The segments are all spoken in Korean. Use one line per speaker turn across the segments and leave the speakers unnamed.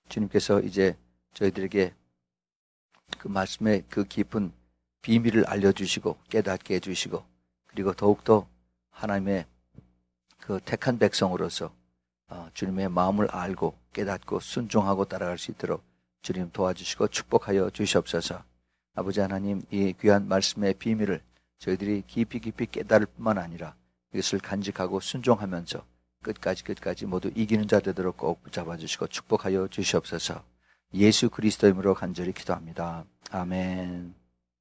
주님께서 이제 저희들에게 그 말씀의 그 깊은 비밀을 알려주시고 깨닫게 해주시고, 그리고 더욱더 하나님의 그 택한 백성으로서 주님의 마음을 알고 깨닫고 순종하고 따라갈 수 있도록 주님 도와주시고 축복하여 주시옵소서. 아버지 하나님, 이 귀한 말씀의 비밀을 저희들이 깊이 깨달을 뿐만 아니라 이것을 간직하고 순종하면서 끝까지 모두 이기는 자 되도록 꼭 붙잡아 주시고 축복하여 주시옵소서. 예수 그리스도의 이름으로 간절히 기도합니다. 아멘.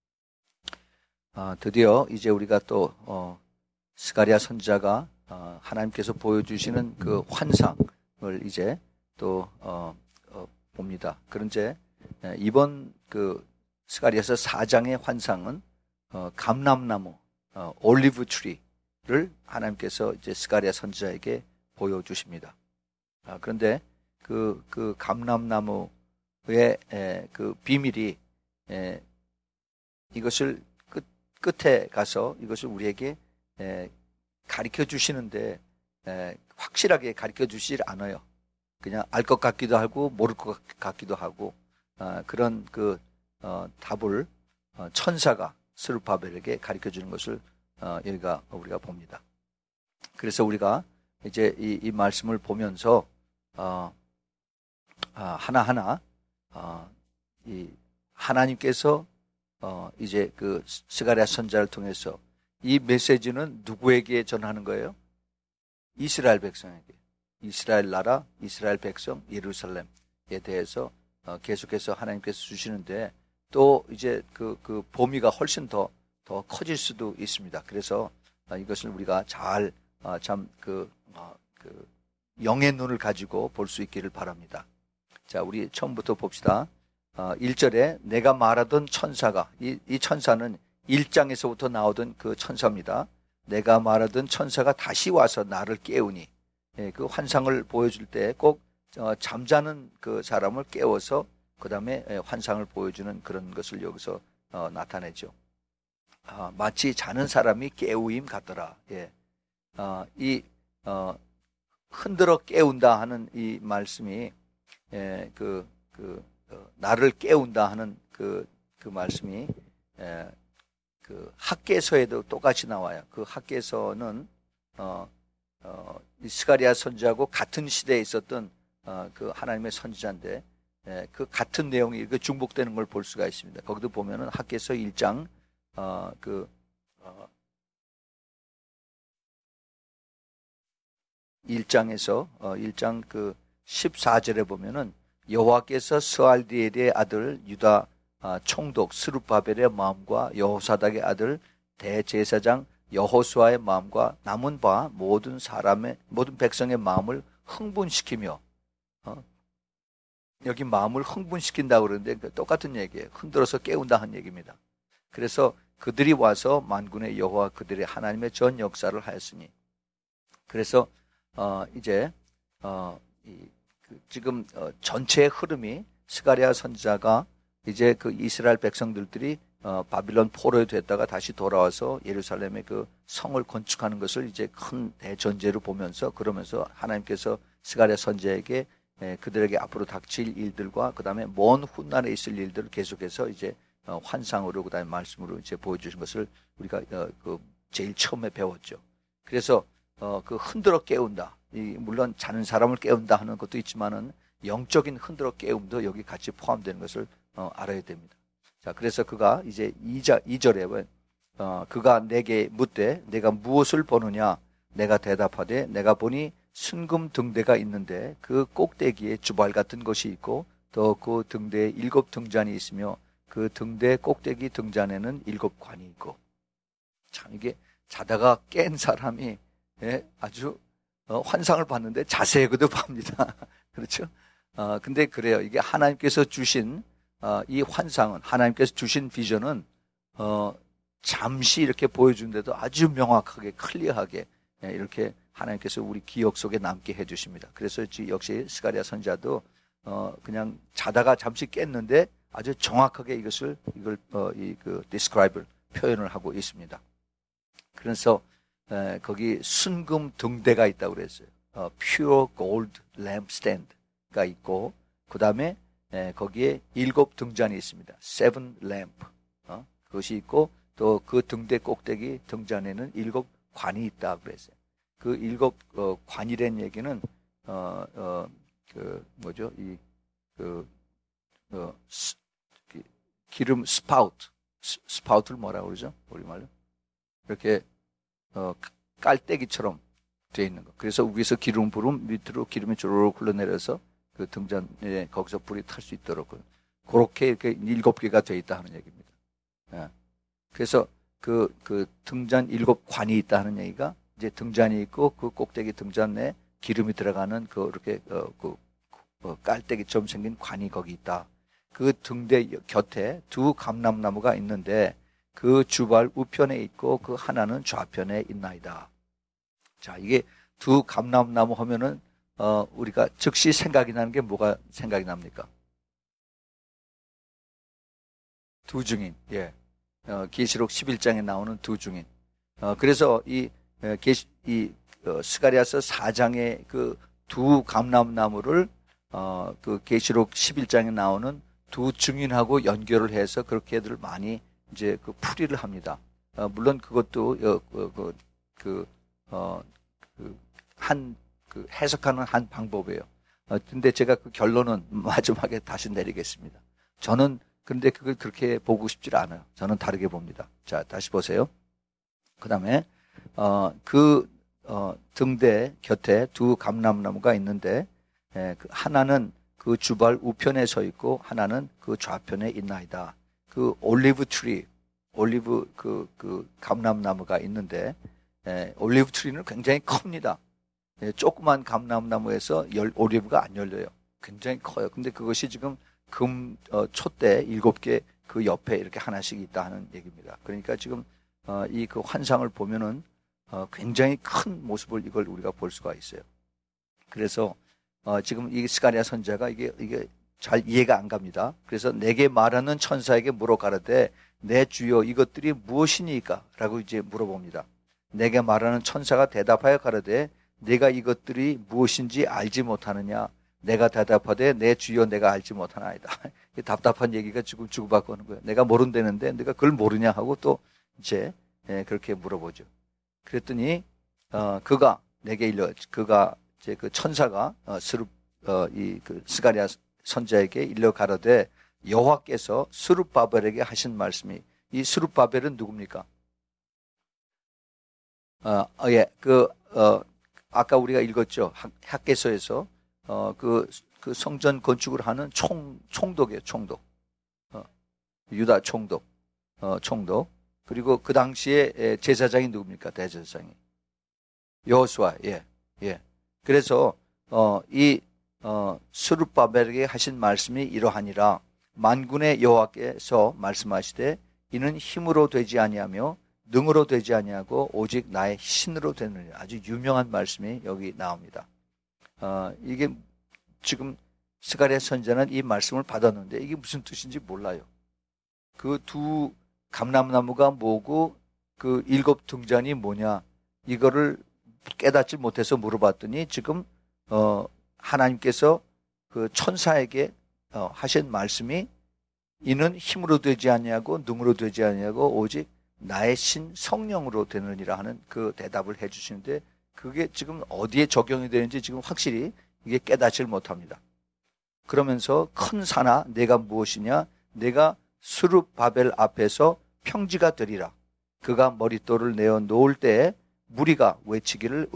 드디어 이제 우리가 또 스가랴 선지자가 하나님께서 보여주시는 그 환상을 이제 또 봅니다. 그런데 이번 그 스가랴서 4장의 환상은 감람나무, 올리브 트리를 하나님께서 이제 스가랴 선지자에게 보여주십니다. 그런데 그 감람나무의 그 비밀이 이것을 끝에 가서 이것을 우리에게 가르쳐 주시는데 확실하게 가르쳐 주시질 않아요. 그냥 알 것 같기도 하고 모를 것 같기도 하고 그런 그 답을 천사가 스룹바벨에게 가르쳐 주는 것을 여기가 우리가 봅니다. 그래서 우리가 이제 이 말씀을 보면서 하나하나 이 하나님께서 이제 그 스가랴 선지자를 통해서 이 메시지는 누구에게 전하는 거예요? 이스라엘 백성에게. 이스라엘 나라, 이스라엘 백성, 예루살렘에 대해서 계속해서 하나님께서 주시는데, 또 이제 그 범위가 훨씬 더 커질 수도 있습니다. 그래서 이것을 우리가 잘 그 영의 눈을 가지고 볼 수 있기를 바랍니다. 자, 우리 처음부터 봅시다. 1절에 내가 말하던 천사가, 이 천사는 1장에서부터 나오던 그 천사입니다. 내가 말하던 천사가 다시 와서 나를 깨우니, 그 환상을 보여줄 때 꼭 잠자는 그 사람을 깨워서 그 다음에 환상을 보여주는 그런 것을 여기서 나타내죠. 마치 자는 사람이 깨우임 같더라. 흔들어 깨운다 하는 이 말씀이 나를 깨운다 하는 그 말씀이 그 학개서에도 똑같이 나와요. 그 학개서는 스가랴 선지자하고 같은 시대에 있었던 그 하나님의 선지자인데, 그 같은 내용이 이렇게 중복되는 걸 볼 수가 있습니다. 거기도 보면은 학개서 1장 1장 그 14절에 보면은 여호와께서 스알디엘의 아들 유다 총독 스룹바벨의 마음과 여호사닥의 아들 대제사장 여호수아의 마음과 남은 바 모든 백성의 마음을 흥분시키며, 여기 마음을 흥분시킨다고 그러는데 똑같은 얘기예요. 흔들어서 깨운다 하는 얘기입니다. 그래서 그들이 와서 만군의 여호와 그들의 하나님의 전 역사를 하였으니, 그래서 이제 지금 전체의 흐름이 스가랴 선지자가 이제 그 이스라엘 백성들이 바빌론 포로에 됐다가 다시 돌아와서 예루살렘의 그 성을 건축하는 것을 이제 큰 대전제로 보면서, 그러면서 하나님께서 스가랴 선지자에게 그들에게 앞으로 닥칠 일들과 그 다음에 먼 훗날에 있을 일들을 계속해서 이제 환상으로 그 다음에 말씀으로 이제 보여주신 것을 우리가 그 제일 처음에 배웠죠. 그래서 그 흔들어 깨운다, 물론 자는 사람을 깨운다 하는 것도 있지만은 영적인 흔들어 깨움도 여기 같이 포함되는 것을 알아야 됩니다. 자, 그래서 그가 이제 2절에 그가 내게 묻되 내가 무엇을 보느냐? 내가 대답하되 내가 보니 순금 등대가 있는데 그 꼭대기에 주발 같은 것이 있고 또 그 등대에 7 등잔이 있으며 그 등대 꼭대기 등잔에는 7 관이 있고. 참, 이게 자다가 깬 사람이 아주 환상을 봤는데 자세히 거듭합니다. 그렇죠? 근데 그래요. 이게 하나님께서 주신 이 환상은, 하나님께서 주신 비전은 잠시 이렇게 보여주는데도 아주 명확하게 클리어하게 이렇게 하나님께서 우리 기억 속에 남게 해주십니다. 그래서 역시 스가랴 선지자도 그냥 자다가 잠시 깼는데 아주 정확하게 이걸 describe를 표현을 하고 있습니다. 그래서 거기 순금 등대가 있다고 그랬어요. pure gold lampstand가 있고 그 다음에 거기에 7등잔이 있습니다. seven lamp. 그것이 있고 또 그 등대 꼭대기 등잔에는 7관이 있다 그랬어요. 그 7관이라는 얘기는 그 뭐죠? 기름 스파우트를 뭐라고 그러죠? 우리말로 이렇게 깔때기처럼 되어 있는 거. 그래서 위에서 기름 부름 밑으로 기름이 주르륵 흘러내려서 그 등잔에 거기서 불이 탈 수 있도록 그렇게 이렇게 7개가 되어 있다 하는 얘기입니다. 그래서 그 등잔 7관이 있다 하는 얘기가 이제 등잔이 있고 그 꼭대기 등잔 내 기름이 들어가는 이렇게 깔때기처럼 생긴 관이 거기 있다. 그 등대 곁에 두 감람나무가 있는데 그 주발 우편에 있고 그 하나는 좌편에 있나이다. 자, 이게 두 감람나무 하면은 우리가 즉시 생각이 나는 게 뭐가 생각이 납니까? 두 증인. 예. 계시록 11장에 나오는 두 증인. 그래서 스가랴서 4장의 그 두 감람나무를 그 계시록 11장에 나오는 두 증인하고 연결을 해서 그렇게들 많이 이제 그 풀이를 합니다. 물론 그것도 해석하는 한 방법이에요. 근데 제가 그 결론은 마지막에 다시 내리겠습니다. 저는 근데 그걸 그렇게 보고 싶지 않아요. 저는 다르게 봅니다. 자, 다시 보세요. 그 다음에 등대 곁에 두 감람나무가 있는데 하나는 그 주발 우편에 서 있고 하나는 그 좌편에 있나이다. 그 올리브 감람나무가 있는데 올리브 트리는 굉장히 큽니다. 조그만 감람나무에서 올리브가 안 열려요. 굉장히 커요. 근데 그것이 지금 촛대 7개 그 옆에 이렇게 하나씩 있다 하는 얘기입니다. 그러니까 지금 이 그 환상을 보면은 굉장히 큰 모습을 이걸 우리가 볼 수가 있어요. 그래서 지금 이 스가랴 선지자가 이게 잘 이해가 안 갑니다. 그래서 내게 말하는 천사에게 물어 가라되 내 주여 이것들이 무엇이니까? 라고 이제 물어봅니다. 내게 말하는 천사가 대답하여 가라되 내가 이것들이 무엇인지 알지 못하느냐? 내가 대답하되 내 주여 내가 알지 못하나이다. 답답한 얘기가 지금 주고받고 하는 거예요. 내가 모른다는데 내가 그걸 모르냐 하고 또 이제 그렇게 물어보죠. 그랬더니 그가 이제 그 천사가 그 스가랴 선지자에게 일러 가라되 여호와께서 스룹바벨에게 하신 말씀이 이 스룹바벨은 누굽니까? 아까 우리가 읽었죠. 학개서에서 그 성전 건축을 하는 총독이에요. 총독. 유다 총독. 그리고 그 당시에 제사장이 누굽니까? 대제사장이. 여호수아. 예. 그래서 이 스룹바벨에게 하신 말씀이 이러하니라. 만군의 여호와께서 말씀하시되 이는 힘으로 되지 아니하며 능으로 되지 아니하고 오직 나의 신으로 되느니라. 아주 유명한 말씀이 여기 나옵니다. 이게 지금 스가랴 선지자는 이 말씀을 받았는데 이게 무슨 뜻인지 몰라요. 그 두 감람나무가 뭐고 그 7등잔이 뭐냐 이거를 깨닫지 못해서 물어봤더니 지금 하나님께서 그 천사에게 하신 말씀이 이는 힘으로 되지 아니하고 능으로 되지 아니하고 오직 나의 신 성령으로 되느니라 하는 그 대답을 해 주시는데 그게 지금 어디에 적용이 되는지 지금 확실히 이게 깨닫지를 못합니다. 그러면서 큰 산아 내가 무엇이냐? 내가 스룹바벨 앞에서 평지가 되리라. 그가 머릿돌을 내어 놓을 때에 무리가 외치기를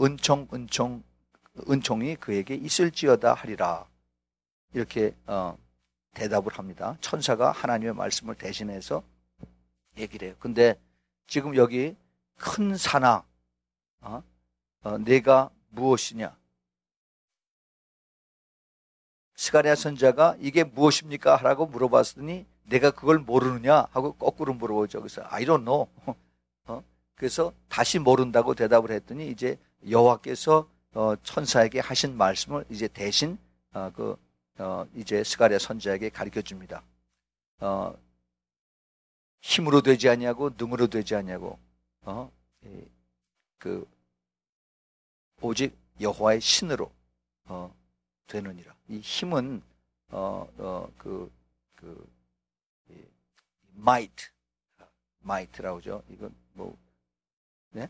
은총이 그에게 있을지어다 하리라. 이렇게 대답을 합니다. 천사가 하나님의 말씀을 대신해서 얘기를 해요. 근데 지금 여기 큰 산아 내가 무엇이냐? 스가랴 선지자가 이게 무엇입니까? 라고 물어봤더니 내가 그걸 모르느냐? 하고 거꾸로 물어보죠. 그래서 I don't know. 그래서 다시 모른다고 대답을 했더니 이제 여호와께서 천사에게 하신 말씀을 이제 대신 이제 스가랴 선지자에게 가르쳐 줍니다. 힘으로 되지 아니하고 능으로 되지 아니하고 오직 여호와의 신으로 되느니라. 이 힘은 might라고 하죠. 이건 뭐, 네?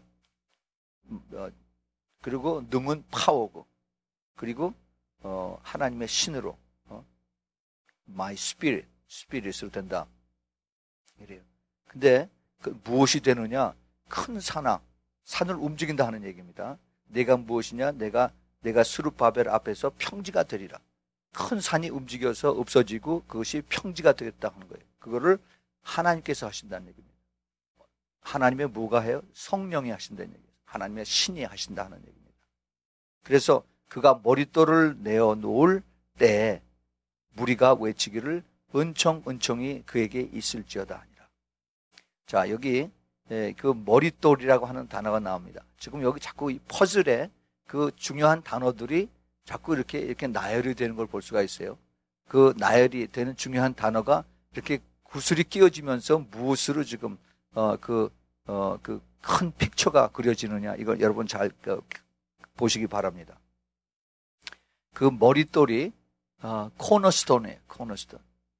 그리고 능은 파워고, 그리고 하나님의 신으로 my spirit으로 된다. 이래요. 근데 그 무엇이 되느냐? 큰 산을 움직인다 하는 얘기입니다. 내가 무엇이냐? 내가 스룹바벨 앞에서 평지가 되리라. 큰 산이 움직여서 없어지고 그것이 평지가 되겠다 하는 거예요. 그거를 하나님께서 하신다는 얘기입니다. 하나님의 뭐가 해요? 성령이 하신다는 얘기예요. 하나님의 신이 하신다는 얘기입니다. 그래서 그가 머릿돌을 내어놓을 때 무리가 외치기를 은총이 그에게 있을지어다 하니라. 자, 여기 그 머릿돌이라고 하는 단어가 나옵니다. 지금 여기 자꾸 이 퍼즐에 그 중요한 단어들이 자꾸 이렇게 나열이 되는 걸 볼 수가 있어요. 그 나열이 되는 중요한 단어가 이렇게 구슬이 끼워지면서 무엇으로 지금 그 큰 픽처가 그려지느냐, 이걸 여러분 잘 보시기 바랍니다. 그 머릿돌이 코너스톤이에요. 코너스톤.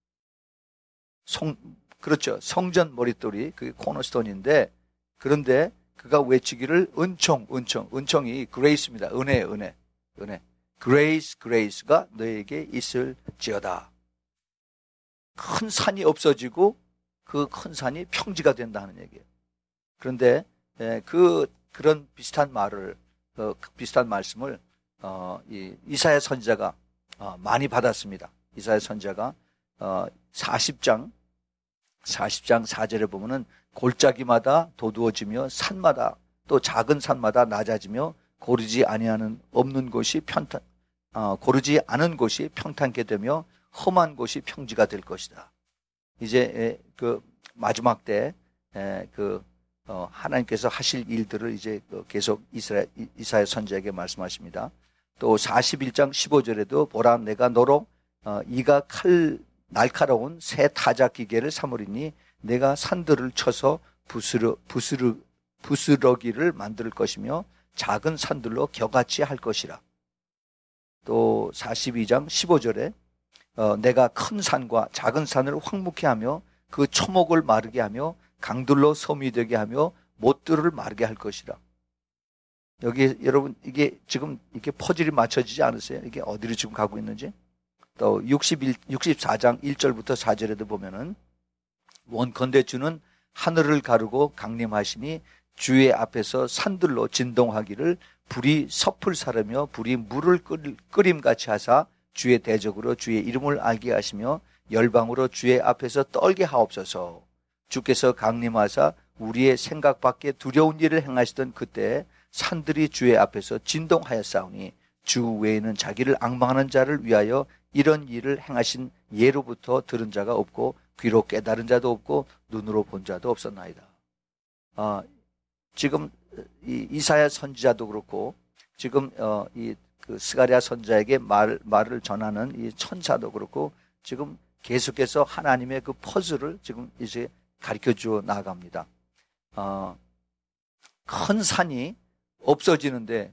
그렇죠. 성전 머릿돌이 그게 코너스톤인데, 그런데 그가 외치기를 은총이 그레이스입니다. 은혜. 그레이스가 너에게 있을지어다. 큰 산이 없어지고 그 큰 산이 평지가 된다 하는 얘기예요. 그런데 그런 비슷한 비슷한 말씀을 이사야 선지자가 많이 받았습니다. 이사야 선지자가 40장 4절에 보면은 골짜기마다 도두어지며 산마다 또 작은 산마다 낮아지며 고르지 않은 곳이 평탄케 되며 험한 곳이 평지가 될 것이다. 이제 그 마지막 때 하나님께서 하실 일들을 이제 계속 이사야 선지자에게 말씀하십니다. 또 41장 15절에도 보라, 내가 너로 이가 날카로운 새 타작 기계를 삼으리니 내가 산들을 쳐서 부스러기를 만들 것이며 작은 산들로 겨같이 할 것이라. 또 42장 15절에 내가 큰 산과 작은 산을 황무케 하며 그 초목을 마르게 하며 강들로 섬이 되게 하며 못들을 마르게 할 것이라. 여기 여러분 이게 지금 이렇게 퍼즐이 맞춰지지 않으세요? 이게 어디로 지금 가고 있는지? 또 64장 1절부터 4절에도 보면은 원컨대 주는 하늘을 가르고 강림하시니 주의 앞에서 산들로 진동하기를 불이 섭을 사르며 불이 물을 끓임같이 하사 주의 대적으로 주의 이름을 알게 하시며 열방으로 주의 앞에서 떨게 하옵소서. 주께서 강림하사 우리의 생각 밖에 두려운 일을 행하시던 그때 산들이 주의 앞에서 진동하였사오니 주 외에는 자기를 앙망하는 자를 위하여 이런 일을 행하신 예로부터 들은 자가 없고 귀로 깨달은 자도 없고 눈으로 본 자도 없었나이다. 지금 이사야 선지자도 그렇고 지금 그 스가랴 선지자에게 말을 전하는 이 천사도 그렇고 지금 계속해서 하나님의 그 퍼즐을 지금 이제 가르쳐 주어 나갑니다. 큰 산이 없어지는데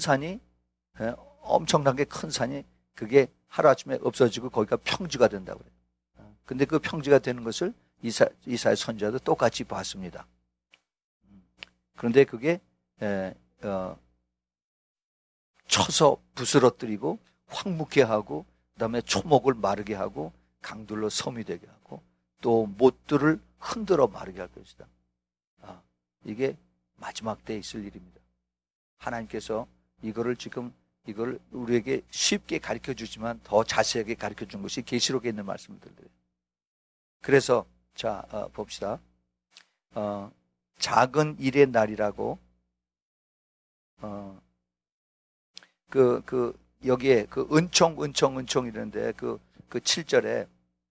엄청나게 큰 산이 그게 하루아침에 없어지고 거기가 평지가 된다고 그래요. 근데 그 평지가 되는 것을 이사야 선지자도 똑같이 봤습니다. 그런데 그게 쳐서 부스러뜨리고 황무케 하고 그다음에 초목을 마르게 하고 강들로 섬이 되게 하고 또 못들을 흔들어 마르게 할 것이다. 이게 마지막 때에 있을 일입니다. 하나님께서 이걸 우리에게 쉽게 가르쳐 주지만 더 자세하게 가르쳐 준 것이 계시록에 있는 말씀들이에요. 그래서 자 봅시다. 작은 일의 날이라고 여기에 그 은총 이러는데 그 7절에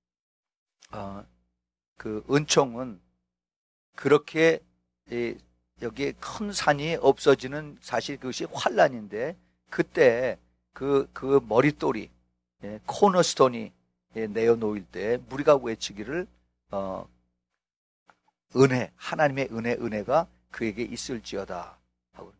그 은총은 그렇게 여기에 큰 산이 없어지는 사실 그것이 환란인데 그때 그 머릿돌이 코너스톤이 내어놓일 때 무리가 외치기를 하나님의 은혜가 그에게 있을지어다 하고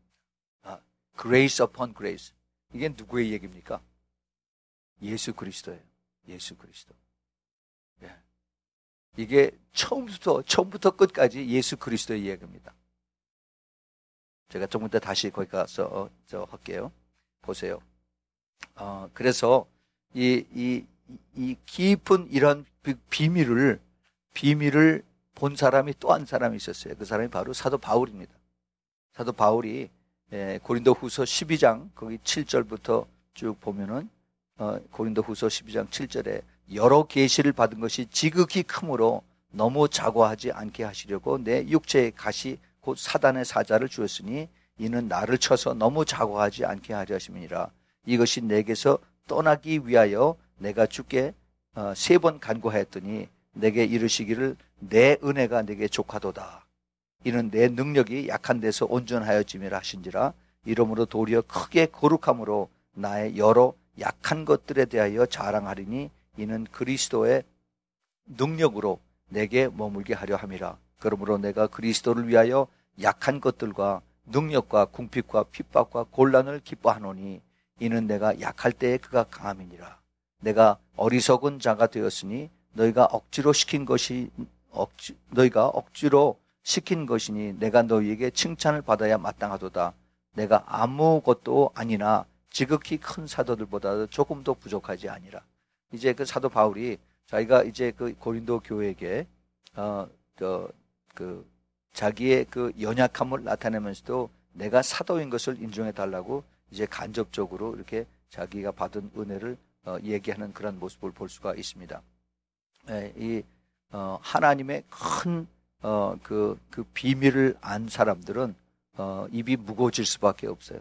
grace upon grace. 이게 누구의 얘기입니까? 예수 그리스도예요. 예수 그리스도. 예. 이게 처음부터 끝까지 예수 그리스도의 이야기입니다. 제가 조금 이따 다시 거기 가서 할게요. 보세요. 그래서 이 깊은 이런 비밀을 본 사람이 또 한 사람이 있었어요. 그 사람이 바로 사도 바울입니다. 사도 바울이 고린도후서 12장 거기 7절부터 쭉 보면은 고린도후서 12장 7절에 여러 계시를 받은 것이 지극히 크므로 너무 자고하지 않게 하시려고 내 육체의 가시 곧 사단의 사자를 주었으니 이는 나를 쳐서 너무 자고하지 않게 하려 하심이니라. 이것이 내게서 떠나기 위하여 내가 주께 3번 간구하였더니 내게 이르시기를 내 은혜가 내게 족하도다. 이는 내 능력이 약한 데서 온전하여짐이라 하신지라. 이러므로 도리어 크게 거룩함으로 나의 여러 약한 것들에 대하여 자랑하리니 이는 그리스도의 능력으로 내게 머물게 하려 함이라. 그러므로 내가 그리스도를 위하여 약한 것들과 능력과 궁핍과 핍박과 곤란을 기뻐하노니 이는 내가 약할 때에 그가 강함이니라. 내가 어리석은 자가 되었으니 너희가 억지로 시킨 것이니 내가 너희에게 칭찬을 받아야 마땅하도다. 내가 아무것도 아니나 지극히 큰 사도들보다도 조금 더 부족하지 아니라. 이제 그 사도 바울이 자기가 이제 그 고린도 교회에게 자기의 그 연약함을 나타내면서도 내가 사도인 것을 인정해 달라고 이제 간접적으로 이렇게 자기가 받은 은혜를 얘기하는 그런 모습을 볼 수가 있습니다. 이 하나님의 큰 그 비밀을 안 사람들은 입이 무거워질 수밖에 없어요.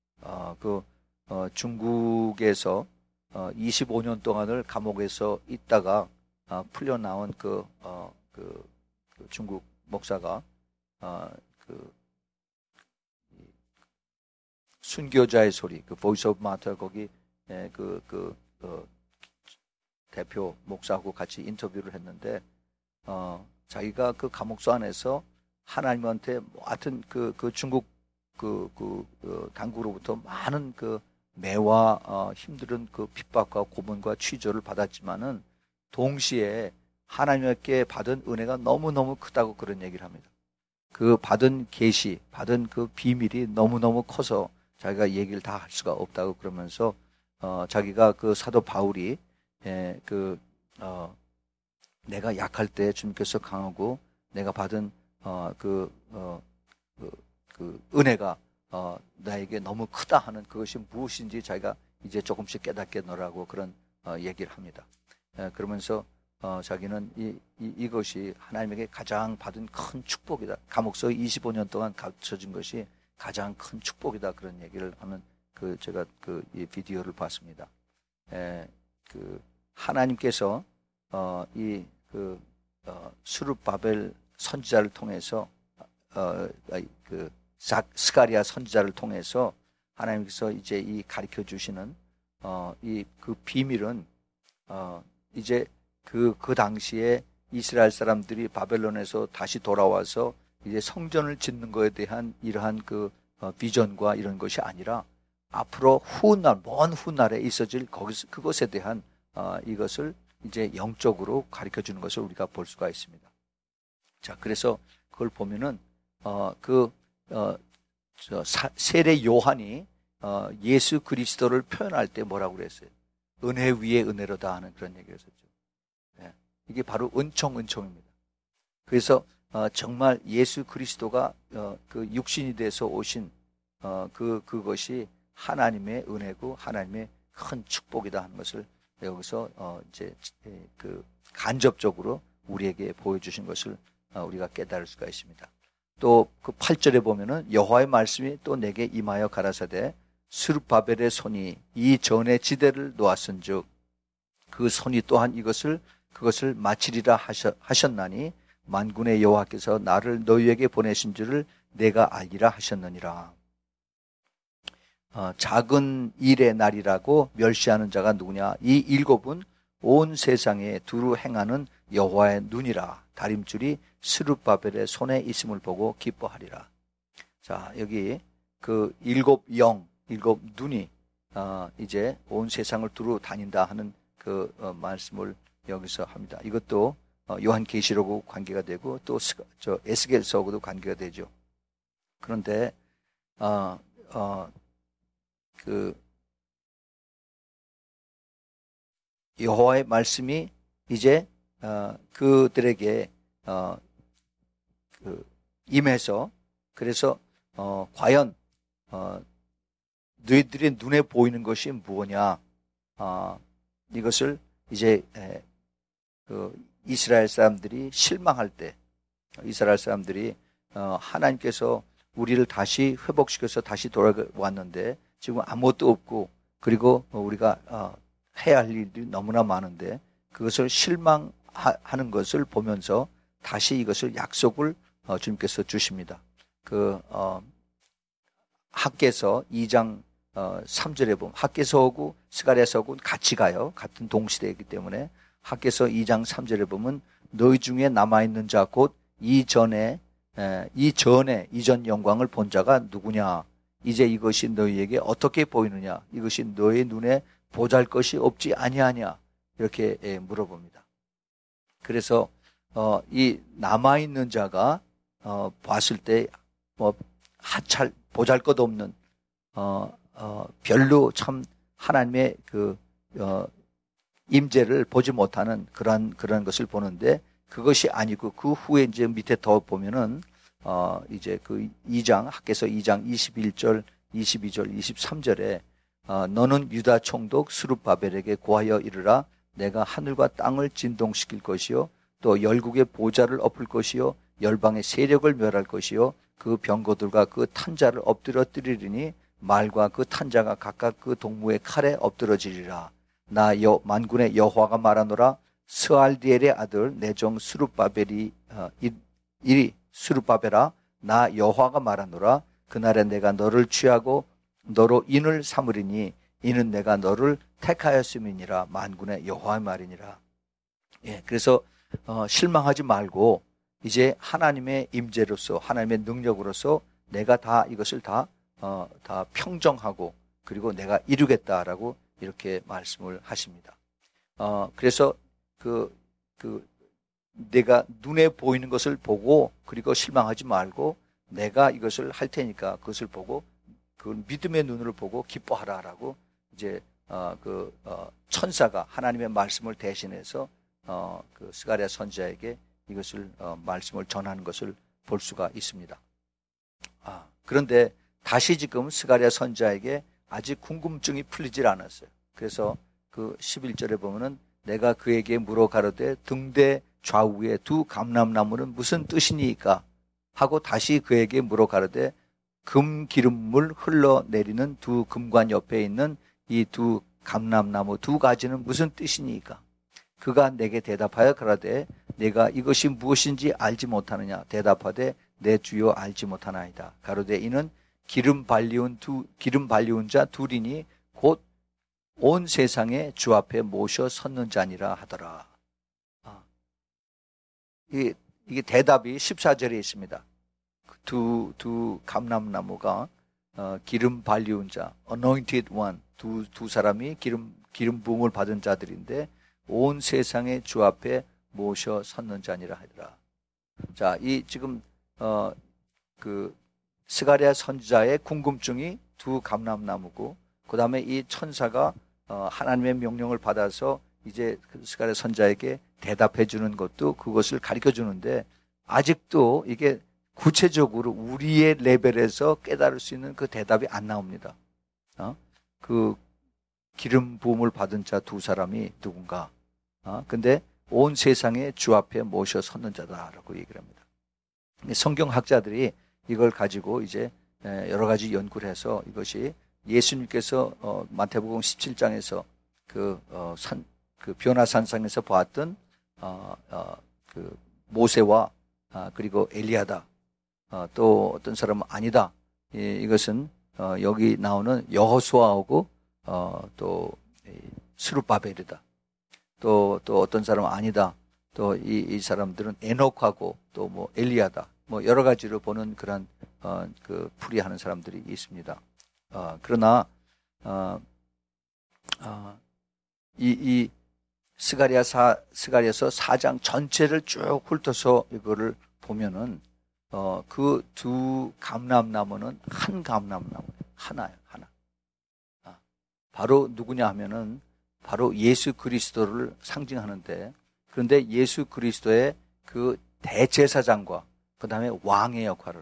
중국에서 25년 동안을 감옥에서 있다가 풀려 나온 그 중국 목사가 순교자의 소리, 그 보이스 오브 마터 거기 대표 목사하고 같이 인터뷰를 했는데 자기가 그 감옥소 안에서 하나님한테 하여튼 그 중국 당국으로부터 많은 그 매와 힘든 그 핍박과 고문과 취조를 받았지만은 동시에 하나님께 받은 은혜가 너무너무 크다고 그런 얘기를 합니다. 그 받은 계시, 받은 그 비밀이 너무너무 커서 자기가 얘기를 다 할 수가 없다고 그러면서 자기가 그 사도 바울이 내가 약할 때 주님께서 강하고 내가 받은 그 은혜가 나에게 너무 크다 하는 그것이 무엇인지 자기가 이제 조금씩 깨닫겠노라고 그런 얘기를 합니다. 그러면서 자기는 이것이 하나님에게 가장 받은 큰 축복이다. 감옥서 25년 동안 갇혀진 것이 가장 큰 축복이다. 그런 얘기를 하는 제가 이 비디오를 봤습니다. 하나님께서 스룹바벨 선지자를 통해서 스가랴 선지자를 통해서 하나님께서 이제 이 가르쳐 주시는 그 비밀은 이제 그 당시에 이스라엘 사람들이 바벨론에서 다시 돌아와서 이제 성전을 짓는 것에 대한 이러한 그 비전과 이런 것이 아니라 앞으로 먼 훗날에 있어질 그것에 대한 이것을 이제 영적으로 가르쳐 주는 것을 우리가 볼 수가 있습니다. 자, 그래서 그걸 보면은 세례 요한이 예수 그리스도를 표현할 때 뭐라고 그랬어요? 은혜 위에 은혜로다 하는 그런 얘기를 했었죠. 이게 바로 은총입니다. 그래서 정말 예수 그리스도가 그 육신이 돼서 오신 그것이 하나님의 은혜고 하나님의 큰 축복이다 하는 것을 여기서 이제 간접적으로 우리에게 보여주신 것을 우리가 깨달을 수가 있습니다. 또 그 8절에 보면은 여호와의 말씀이 또 내게 임하여 가라사대 스룹바벨의 손이 이 전의 지대를 놓았은즉 그 손이 또한 그것을 마치리라 하셨나니 만군의 여호와께서 나를 너희에게 보내신 줄을 내가 알리라 하셨느니라. 작은 일의 날이라고 멸시하는 자가 누구냐? 이 7은 온 세상에 두루 행하는 여호와의 눈이라. 다림줄이 스룹바벨의 손에 있음을 보고 기뻐하리라. 자, 여기 그 7 눈이 이제 온 세상을 두루 다닌다 하는 그 말씀을 여기서 합니다. 이것도 요한계시록하고 관계가 되고 또 에스겔서하고도 관계가 되죠. 그런데 그 여호와의 말씀이 이제 그들에게 임해서 그래서 과연 너희들의 눈에 보이는 것이 무엇이냐? 이것을 이제 이스라엘 사람들이 실망할 때, 이스라엘 사람들이 하나님께서 우리를 다시 회복시켜서 다시 돌아왔는데 지금 아무것도 없고 그리고 우리가 해야 할 일이 너무나 많은데 그것을 실망하는 것을 보면서 다시 이것을 약속을 주님께서 주십니다. 학개서 2장 3절에 보면 학개서하고 스가랴서하고 같이 가요. 같은 동시대이기 때문에 학개서 2장 3절에 보면 너희 중에 남아있는 자 곧 이전 영광을 본 자가 누구냐? 이제 이것이 너희에게 어떻게 보이느냐? 이것이 너희 눈에 보잘 것이 없지 아니하냐? 이렇게 물어봅니다. 그래서 이 남아있는 자가 봤을 때 하찰 보잘 것 없는 별로 참 하나님의 임재를 보지 못하는 그런 것을 보는데 그것이 아니고 그 후에 이제 밑에 더 보면은 이제 그 2장 학개서 2장 21절, 22절, 23절에 너는 유다 총독 스룹바벨에게 고하여 이르라 내가 하늘과 땅을 진동시킬 것이요 또 열국의 보좌를 엎을 것이요 열방의 세력을 멸할 것이요 그 병거들과 그 탄자를 엎드러뜨리리니 말과 그 탄자가 각각 그 동무의 칼에 엎드러지리라. 나 만군의 여호와가 말하노라 스알디엘의 아들 내 종 스룹바벨이 이리 스룹바벨아 나 여호와가 말하노라 그날에 내가 너를 취하고 너로 인을 삼으리니 이는 내가 너를 택하였음이니라 만군의 여호와의 말이니라. 예, 그래서 실망하지 말고 이제 하나님의 임재로서 하나님의 능력으로서 내가 다 이것을 다 평정하고 그리고 내가 이루겠다라고 이렇게 말씀을 하십니다. 그래서 내가 눈에 보이는 것을 보고 그리고 실망하지 말고 내가 이것을 할 테니까 그것을 보고 그 믿음의 눈으로 보고 기뻐하라라고 이제 천사가 하나님의 말씀을 대신해서 그 스가랴 선지자에게 이것을 말씀을 전하는 것을 볼 수가 있습니다. 그런데 다시 지금 스가랴 선지자에게 아직 궁금증이 풀리질 않았어요. 그래서 그 11절에 보면은 내가 그에게 물어 가로되 등대 좌우에 두 감람나무는 무슨 뜻이니까 하고 다시 그에게 물어 가로되 금 기름물 흘러내리는 두 금관 옆에 있는 이 두 감람나무 두 가지는 무슨 뜻이니까 그가 내게 대답하여 가로되 내가 이것이 무엇인지 알지 못하느냐 대답하되 내 주여 알지 못하나이다. 가로되 이는 기름 발리운 자 둘이니 곧 온 세상에 주 앞에 모셔 섰는 자니라 하더라. 이게 대답이 14절에 있습니다. 두 감람나무가 기름 발리운 자, anointed one, 두 사람이 기름 부음을 받은 자들인데 온 세상에 주 앞에 모셔 섰는 자니라 하더라. 자, 이 지금 그 스가랴 선지자의 궁금증이 두 감람나무고 그 다음에 이 천사가 하나님의 명령을 받아서 이제 그 스가랴 선지자에게 대답해 주는 것도 그것을 가르쳐 주는데 아직도 이게 구체적으로 우리의 레벨에서 깨달을 수 있는 그 대답이 안 나옵니다. 그 기름 부음을 받은 자 두 사람이 누군가? 근데 온 세상에 주 앞에 모셔 섰는 자다라고 얘기를 합니다. 성경학자들이 이걸 가지고 이제 여러 가지 연구를 해서 이것이 예수님께서 마태복음 17장에서 그 변화산상에서 보았던 그 모세와 그리고 엘리야다. 또 어떤 사람은 아니다. 이것은 여기 나오는 여호수아하고 또 스룹바벨이다. 또 어떤 사람은 아니다. 또 이 사람들은 에녹하고 또 뭐 엘리야다. 뭐 여러 가지로 보는 그런 그 풀이하는 사람들이 있습니다. 그러나 이 스가랴서 4장 전체를 쭉 훑어서 이거를 보면은 그 두 감람나무는 한 감람나무 하나예요. 하나. 바로 누구냐 하면은 바로 예수 그리스도를 상징하는데, 그런데 예수 그리스도의 그 대제사장과 그 다음에 왕의 역할은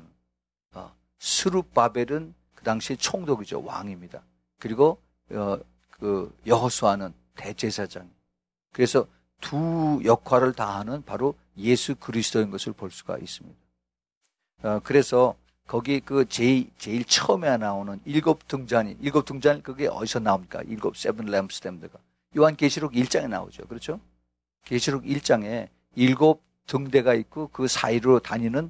스룹바벨은 그 당시 총독이죠. 왕입니다. 그리고 그 여호수아는 대제사장. 그래서 두 역할을 다하는 바로 예수 그리스도인 것을 볼 수가 있습니다. 그래서 거기 그 제일 처음에 나오는 일곱 등잔 그게 어디서 나옵니까? 세븐 램프스탠드가 요한계시록 1장에 나오죠. 그렇죠? 계시록 1장에 일곱 등대가 있고 그 사이로 다니는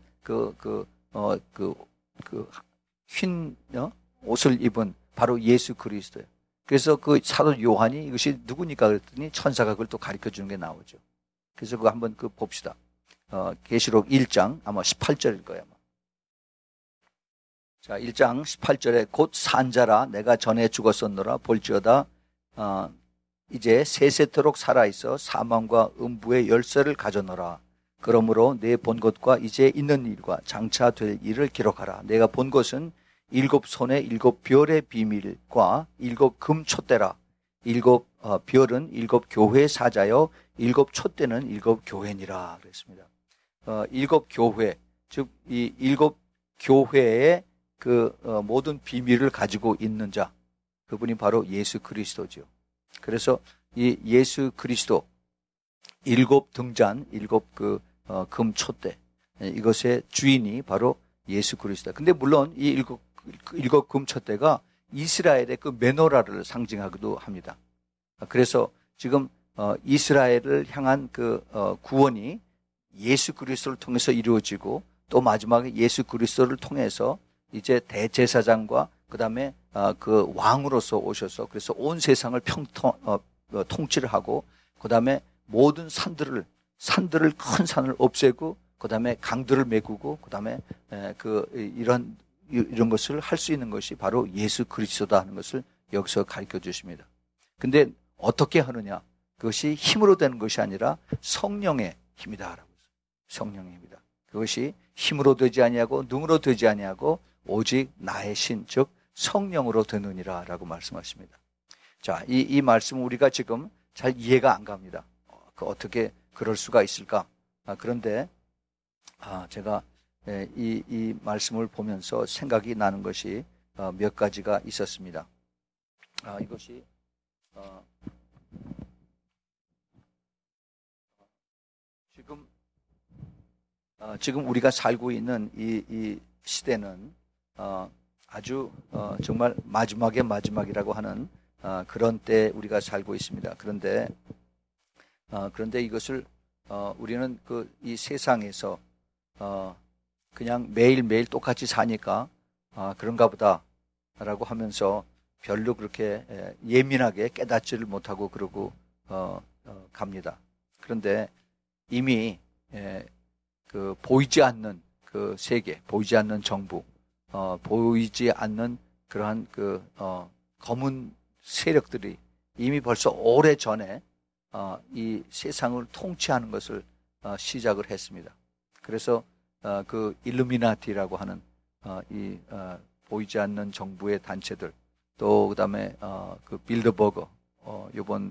흰 옷을 입은 바로 예수 그리스도예요. 그래서 그 사도 요한이 이것이 누구니까 그랬더니 천사가 그걸 또 가르쳐 주는 게 나오죠. 그래서 그거 한번 봅시다. 계시록 1장 아마 18절일 거예요. 아마. 자, 1장 18절에 곧 산자라 내가 전에 죽었었노라 볼지어다 이제 세세토록 살아있어 사망과 음부의 열쇠를 가져노라. 그러므로 내 본 것과 이제 있는 일과 장차 될 일을 기록하라. 내가 본 것은 일곱 손의 일곱 별의 비밀과 일곱 금 촛대라. 일곱 별은 일곱 교회 사자여 일곱 촛대는 일곱 교회니라 그랬습니다. 일곱 교회, 즉 이 일곱 교회의 그 모든 비밀을 가지고 있는 자, 그분이 바로 예수 그리스도죠. 그래서 이 예수 그리스도 일곱 등잔, 일곱 금 촛대, 이것의 주인이 바로 예수 그리스도다. 근데 물론 이 일곱 금 촛대가 이스라엘의 그 메노라를 상징하기도 합니다. 그래서 지금 이스라엘을 향한 그 구원이 예수 그리스도를 통해서 이루어지고, 또 마지막에 예수 그리스도를 통해서 이제 대제사장과 그 다음에 그 왕으로서 오셔서 그래서 온 세상을 통치를 하고, 그 다음에 모든 산들을 큰 산을 없애고, 그 다음에 강들을 메꾸고, 그 다음에 이런 것을 할 수 있는 것이 바로 예수 그리스도다 하는 것을 여기서 가르쳐 주십니다. 근데 어떻게 하느냐? 그것이 힘으로 되는 것이 아니라 성령의 힘이다라고. 성령의 힘이다. 그것이 힘으로 되지 아니하고 능으로 되지 아니하고 오직 나의 신, 즉 성령으로 되느니라라고 말씀하십니다. 자, 이 말씀 우리가 지금 잘 이해가 안 갑니다. 어떻게 그럴 수가 있을까? 그런데 제가 이 말씀을 보면서 생각이 나는 것이 몇 가지가 있었습니다. 이것이 지금 우리가 살고 있는 이 시대는 아주 정말 마지막의 마지막이라고 하는 그런 때 우리가 살고 있습니다. 그런데 이것을 우리는 이 세상에서 그냥 매일매일 똑같이 사니까 그런가 보다라고 하면서 별로 그렇게 예민하게 깨닫지를 못하고 그러고 갑니다. 그런데 이미 보이지 않는 그 세계, 보이지 않는 정부, 보이지 않는 그러한 검은 세력들이 이미 벌써 오래 전에 이 세상을 통치하는 것을 시작을 했습니다. 그래서 그 일루미나티라고 하는 보이지 않는 정부의 단체들, 또 그다음에 그 빌더버거 이번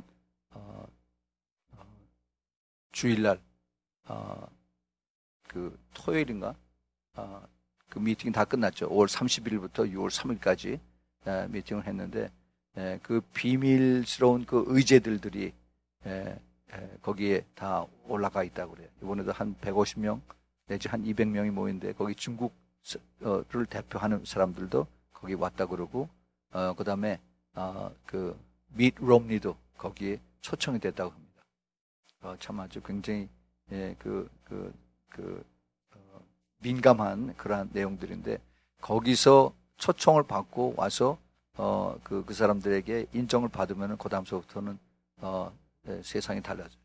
주일날 그 토요일인가 그 미팅 다 끝났죠. 5월 30일부터 6월 3일까지 미팅을 했는데 그 비밀스러운 그 의제들이 거기에 다 올라가 있다고 그래요. 이번에도 한 150명 내지 한 200명이 모였는데 거기 중국을 대표하는 사람들도 거기 왔다 그러고 그다음에 그 밋 롬니도 거기에 초청이 됐다고 합니다. 참 아주 굉장히 민감한 그러한 내용들인데 거기서 초청을 받고 와서 그 사람들에게 인정을 받으면 그 다음서부터는 세상이 달라져요.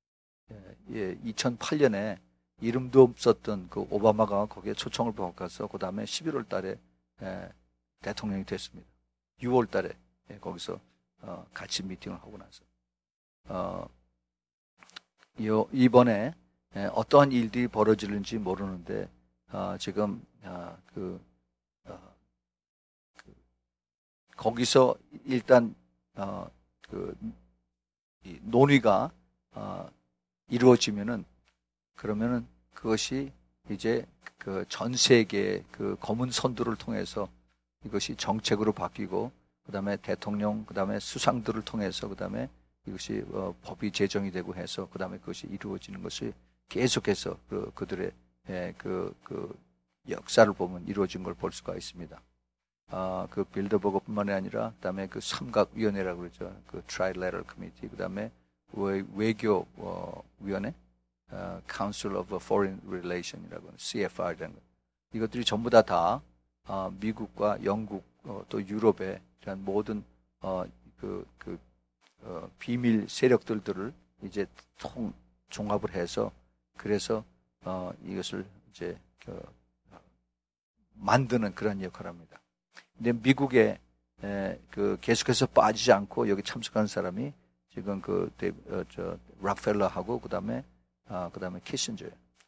2008년에 이름도 없었던 그 오바마가 거기에 초청을 받고 가서 그 다음에 11월 달에 대통령이 됐습니다. 6월 달에 거기서 같이 미팅을 하고 나서 이번에 어떠한 일들이 벌어지는지 모르는데 지금 거기서 일단 이 논의가 이루어지면은 그러면은 그것이 이제 그 전 세계 그 검은 선두를 통해서 이것이 정책으로 바뀌고 그다음에 대통령 그다음에 수상들을 통해서 그다음에 이것이 법이 제정이 되고 해서 그다음에 그것이 이루어지는 것이 계속해서 그들의 그 역사를 보면 이루어진 걸 볼 수가 있습니다. 그 빌더버거뿐만이 아니라 그다음에 그 삼각위원회라고 그러죠. 그 Trilateral Committee 그다음에 외교 위원회, Council of Foreign Relation이라고 CFR이라는 것. 이것들이 전부 다 미국과 영국 또 유럽의 이런 모든 비밀 세력들을 이제 종합을 해서 그래서 이것을 이제 만드는 그런 역할을 합니다. 근데 미국에 계속해서 빠지지 않고 여기 참석하는 사람이 지금 락펠러하고 그다음에 키신저.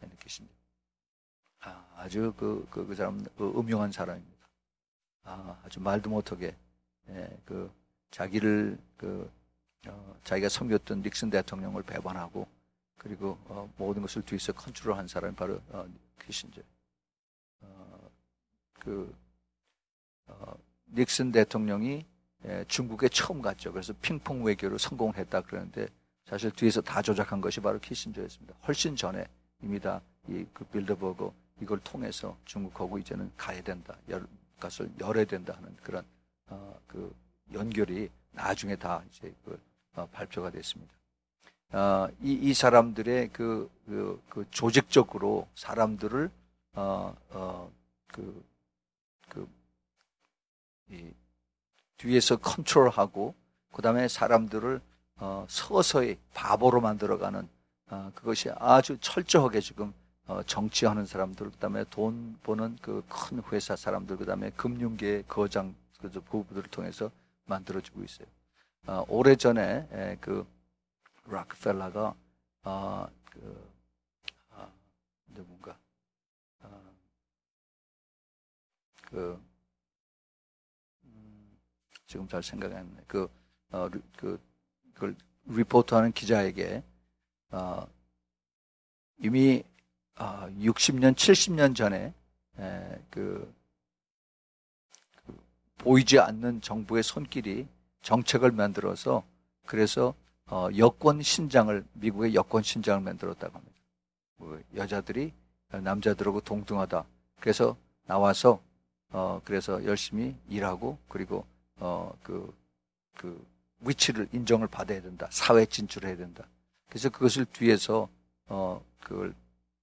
아주 그 사람 음흉한 사람입니다. 아주 말도 못하게 자기를 자기가 섬겼던 닉슨 대통령을 배반하고 그리고 모든 것을 뒤에서 컨트롤한 사람이 바로 키신저. 닉슨 대통령이 중국에 처음 갔죠. 그래서 핑퐁 외교로 성공을 했다 그러는데 사실 뒤에서 다 조작한 것이 바로 키신저였습니다. 훨씬 전에 이미 다 그 빌더버거 이걸 통해서 중국하고 이제는 가야 된다, 것을 열어야 된다 하는 그런 그 연결이 나중에 다 이제 발표가 됐습니다. 이 사람들의 그 조직적으로 사람들을 뒤에서 컨트롤하고 그다음에 사람들을 서서히 바보로 만들어가는 그것이 아주 철저하게 지금 정치하는 사람들 그다음에 돈 버는 그 큰 회사 사람들 그다음에 금융계 거장 부부들을 통해서 만들어지고 있어요. 오래전에 그 락펠러가 누군가 지금 잘 생각이 안 나요. 그걸 리포트하는 기자에게 이미 60년, 70년 전에 보이지 않는 정부의 손길이 정책을 만들어서 그래서 여권 신장을 미국의 여권 신장을 만들었다고 합니다. 여자들이 남자들하고 동등하다. 그래서 나와서 그래서 열심히 일하고 그리고 그 위치를 인정을 받아야 된다. 사회 진출해야 된다. 그래서 그것을 뒤에서 그걸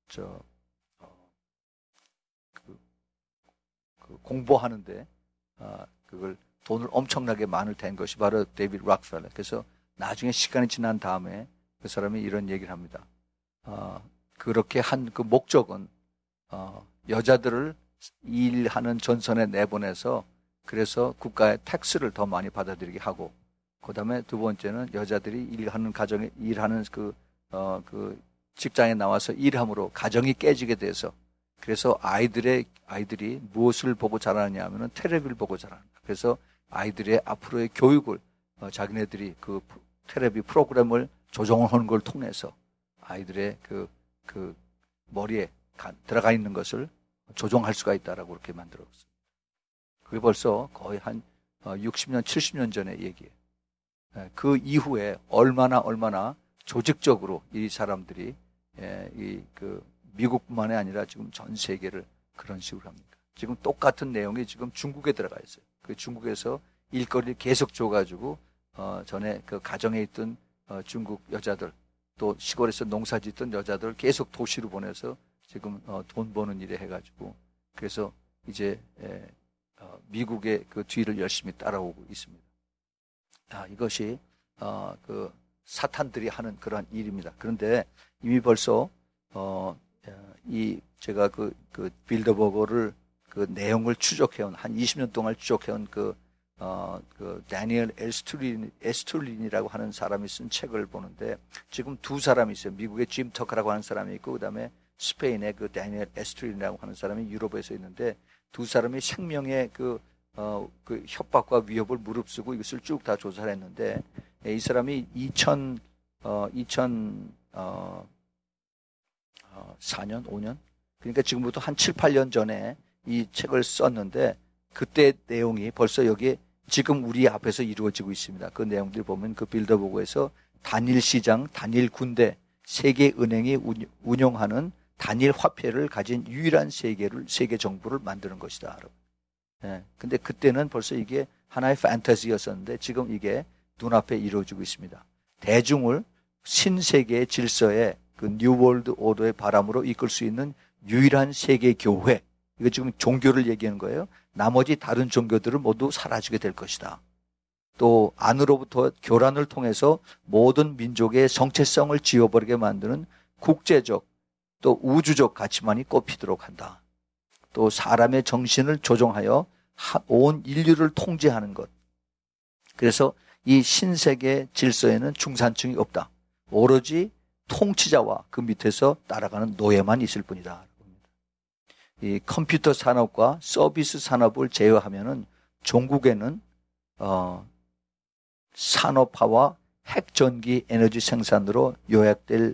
공부하는데 그걸 돈을 엄청나게 많이 댄 것이 바로 데이비드 락펠러. 그래서 나중에 시간이 지난 다음에 그 사람이 이런 얘기를 합니다. 그렇게 한 그 목적은 여자들을 일하는 전선에 내보내서 그래서 국가의 텍스를 더 많이 받아들이게 하고 그다음에 두 번째는 여자들이 일하는 가정에 일하는 그 직장에 나와서 일함으로 가정이 깨지게 돼서 그래서 아이들이 무엇을 보고 자라느냐 하면은 텔레비를 보고 자란다. 그래서 아이들의 앞으로의 교육을 자기네들이 그 텔레비 프로그램을 조정하는 걸 통해서 아이들의 그 머리에 들어가 있는 것을 조정할 수가 있다라고 그렇게 만들었어요. 그게 벌써 거의 한 60년, 70년 전의 얘기예요. 그 이후에 얼마나 조직적으로 이 사람들이 미국뿐만이 아니라 지금 전 세계를 그런 식으로 합니다. 지금 똑같은 내용이 지금 중국에 들어가 있어요. 그 중국에서 일거리를 계속 줘가지고 전에 그 가정에 있던 중국 여자들 또 시골에서 농사 짓던 여자들 계속 도시로 보내서 지금 돈 버는 일에 해가지고 그래서 이제 미국의 그 뒤를 열심히 따라오고 있습니다. 이것이 그 사탄들이 하는 그런 일입니다. 그런데 이미 벌써 제가 그 빌더버거를 그 내용을 추적해온 한 20년 동안 추적해온 그 그 다니엘 에스툴린이라고 하는 사람이 쓴 책을 보는데 지금 두 사람이 있어요. 미국의 짐 터커라고 하는 사람이 있고 그다음에 스페인의 그 다니엘 에스툴린이라고 하는 사람이 유럽에서 있는데 두 사람이 생명의 그 협박과 위협을 무릅쓰고 이것을 쭉 다 조사를 했는데 이 사람이 2004년, 5년? 그러니까 지금부터 한 7, 8년 전에 이 책을 썼는데 그때 내용이 벌써 여기에 지금 우리 앞에서 이루어지고 있습니다. 그 내용들 보면 그 빌더보고에서 단일 시장, 단일 군대, 세계 은행이 운영하는 단일 화폐를 가진 유일한 세계 정부를 만드는 것이다. 예. 근데 그때는 벌써 이게 하나의 판타지였었는데 지금 이게 눈앞에 이루어지고 있습니다. 대중을 신세계의 질서의 그 뉴월드 오더의 바람으로 이끌 수 있는 유일한 세계 교회. 이거 지금 종교를 얘기하는 거예요. 나머지 다른 종교들은 모두 사라지게 될 것이다. 또 안으로부터 교란을 통해서 모든 민족의 정체성을 지워버리게 만드는 국제적 또 우주적 가치만이 꼽히도록 한다. 또 사람의 정신을 조종하여 온 인류를 통제하는 것. 그래서 이 신세계 질서에는 중산층이 없다. 오로지 통치자와 그 밑에서 따라가는 노예만 있을 뿐이다. 이 컴퓨터 산업과 서비스 산업을 제외하면은 종국에는 산업화와 핵전기 에너지 생산으로 요약될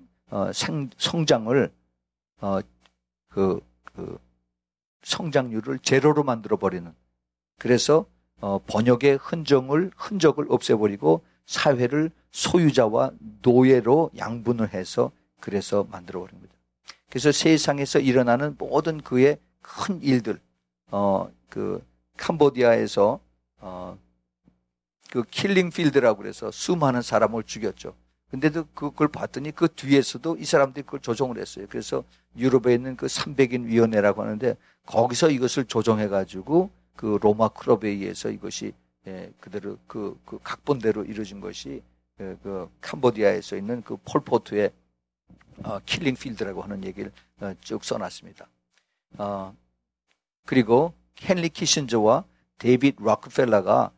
성장을 성장률을 제로로 만들어 버리는. 그래서 번역의 흔적을 없애버리고 사회를 소유자와 노예로 양분을 해서 그래서 만들어 버립니다. 그래서 세상에서 일어나는 모든 그의 큰 일들, 그 캄보디아에서 그 킬링 필드라고 그래서 수많은 사람을 죽였죠. 근데도 그걸 봤더니 그 뒤에서도 이 사람들이 그걸 조종을 했어요. 그래서 유럽에 있는 그 300인 위원회라고 하는데 거기서 이것을 조정해가지고 그 로마 클럽에 의해서 이것이 그대로 그 각본대로 이루어진 것이 그 캄보디아에서 있는 그 폴포트의 킬링 필드라고 하는 얘기를 쭉 써놨습니다. 그리고 헨리 키신저와 데이빗 록펠러가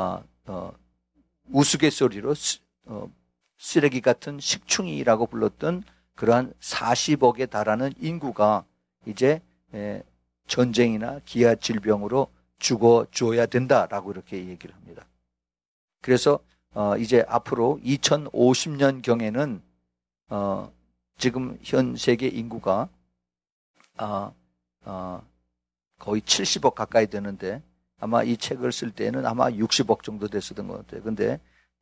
우스갯소리로 쓰레기 같은 식충이라고 불렀던 그러한 40억에 달하는 인구가 이제 전쟁이나 기아 질병으로 죽어줘야 된다라고 이렇게 얘기를 합니다. 그래서 이제 앞으로 2050년경에는 지금 현 세계 인구가 거의 70억 가까이 되는데 아마 이 책을 쓸 때는 아마 60억 정도 됐었던 것 같아요. 근데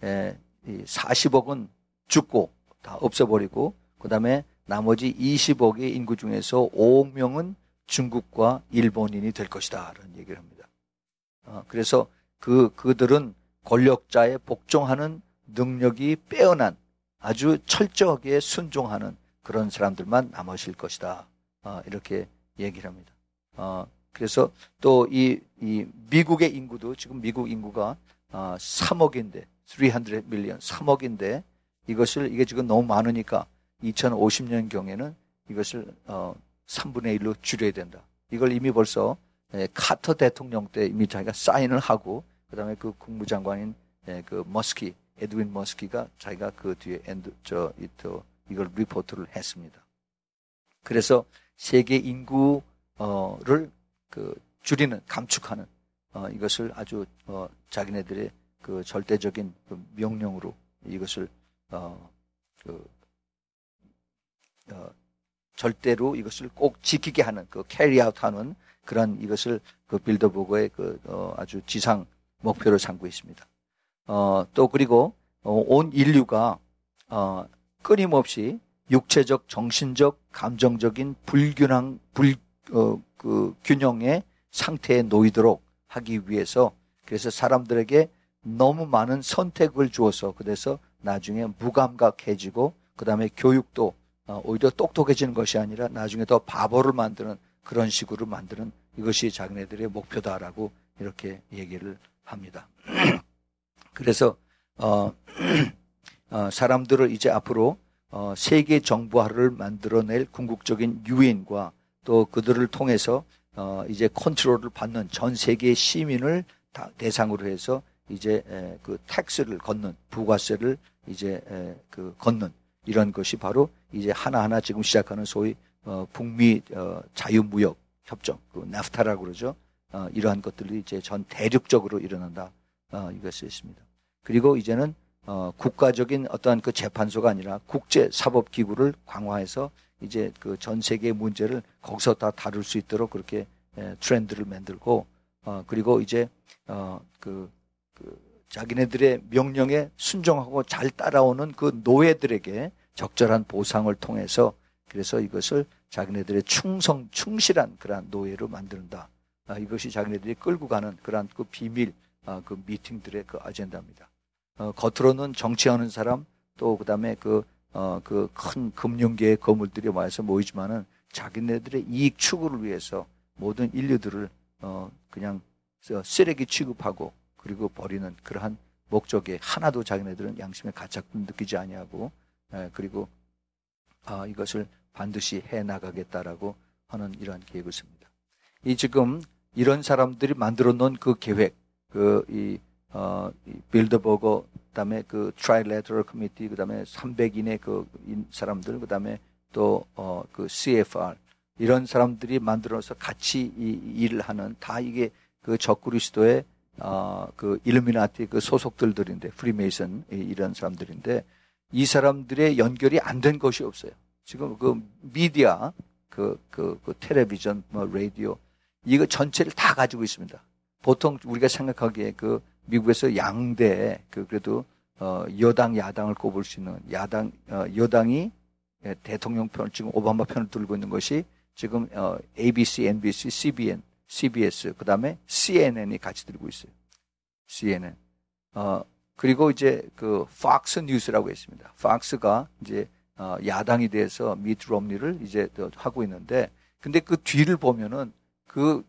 40억은 죽고 다 없애버리고 그다음에 나머지 20억의 인구 중에서 5억 명은 중국과 일본인이 될 것이다 라는 얘기를 합니다. 그래서 그들은 권력자에 복종하는 능력이 빼어난 아주 철저하게 순종하는 그런 사람들만 남으실 것이다. 이렇게 얘기를 합니다. 그래서 또 이 미국의 인구도 지금 미국 인구가 3억인데 300 밀리언 3억인데 이게 지금 너무 많으니까 2050년경에는 이것을 3분의 1로 줄여야 된다. 이걸 이미 벌써 카터 대통령 때 이미 자기가 사인을 하고 그다음에 그 국무장관인 그 에드윈 머스키가 자기가 그 뒤에 이걸 리포트를 했습니다. 그래서 세계 인구를 줄이는 감축하는 이것을 아주 자기네들의 그 절대적인 그 명령으로 이것을 절대로 이것을 꼭 지키게 하는 그 캐리아웃하는 그런 이것을 그 빌더보고의 아주 지상 목표로 삼고 있습니다. 또 그리고 온 인류가 끊임없이 육체적, 정신적, 감정적인 균형의 상태에 놓이도록 하기 위해서 그래서 사람들에게 너무 많은 선택을 주어서 그래서 나중에 무감각해지고 그 다음에 교육도 오히려 똑똑해지는 것이 아니라 나중에 더 바보를 만드는 그런 식으로 만드는 이것이 자기네들의 목표다라고 이렇게 얘기를 합니다. 그래서 사람들을 이제 앞으로 세계 정부화를 만들어낼 궁극적인 유인과 또 그들을 통해서 이제 컨트롤을 받는 전 세계의 시민을 대상으로 해서 이제 그 텍스를 걷는 부가세를 이제 그 걷는 이런 것이 바로 이제 하나하나 지금 시작하는 소위 북미 자유무역 협정, 그 나프타라고 그러죠. 이러한 것들이 이제 전 대륙적으로 일어난다. 이것이 있습니다. 그리고 이제는 국가적인 어떠한 그 재판소가 아니라 국제사법기구를 강화해서 이제 그 전 세계의 문제를 거기서 다 다룰 수 있도록 그렇게 트렌드를 만들고 그리고 이제 그 자기네들의 명령에 순종하고 잘 따라오는 그 노예들에게 적절한 보상을 통해서 그래서 이것을 자기네들의 충실한 그러한 노예로 만든다. 이것이 자기네들이 끌고 가는 그러한 그 비밀 그 미팅들의 그 아젠다입니다. 겉으로는 정치하는 사람 또 그다음에 그 큰 금융계의 거물들이 와서 모이지만은 자기네들의 이익 추구를 위해서 모든 인류들을 그냥 쓰레기 취급하고 그리고 버리는 그러한 목적에 하나도 자기네들은 양심의 가책도 느끼지 아니하고 그리고 이것을 반드시 해 나가겠다라고 하는 이러한 계획을 씁니다. 이 지금 이런 사람들이 만들어 놓은 그 계획, 이 빌더버거, 그다음에 그 트라이래터럴 커미티, 그다음에 300인의 그 사람들, 그다음에 또 그 CFR 이런 사람들이 만들어서 같이 이 일을 하는 다 이게 그 적그리스도의 그 일루미나티 그 소속들인데 프리메이슨 이런 사람들인데 이 사람들의 연결이 안 된 것이 없어요. 지금 그 미디어, 그 텔레비전, 뭐 라디오 이거 전체를 다 가지고 있습니다. 보통 우리가 생각하기에 그 미국에서 양대 그래도 여당 야당을 꼽을 수 있는 여당이 대통령 편 지금 오바마 편을 들고 있는 것이 지금 ABC, NBC, CBN, CBS 그다음에 CNN이 같이 들고 있어요. CNN. 그리고 이제 그 팍스 뉴스라고 있습니다. 팍스가 이제 야당이 돼서 미트 롬니를 이제 하고 있는데 근데 그 뒤를 보면은 그